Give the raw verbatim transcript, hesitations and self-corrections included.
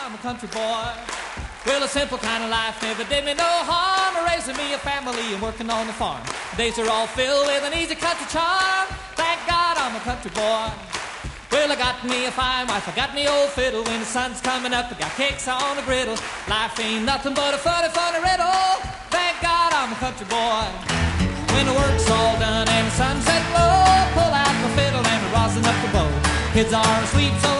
I'm a country boy. Well, a simple kind of life never did me no harm. Raising me a family and working on the farm. Days are all filled with an easy country charm. Thank God I'm a country boy. Well, I got me a fine wife, I got me old fiddle. When the sun's coming up, I got cakes on the griddle. Life ain't nothing but a funny, funny riddle. Thank God I'm a country boy. When the work's all done and the sunset low, pull out the fiddle and rosin up the bow. Kids are asleep, so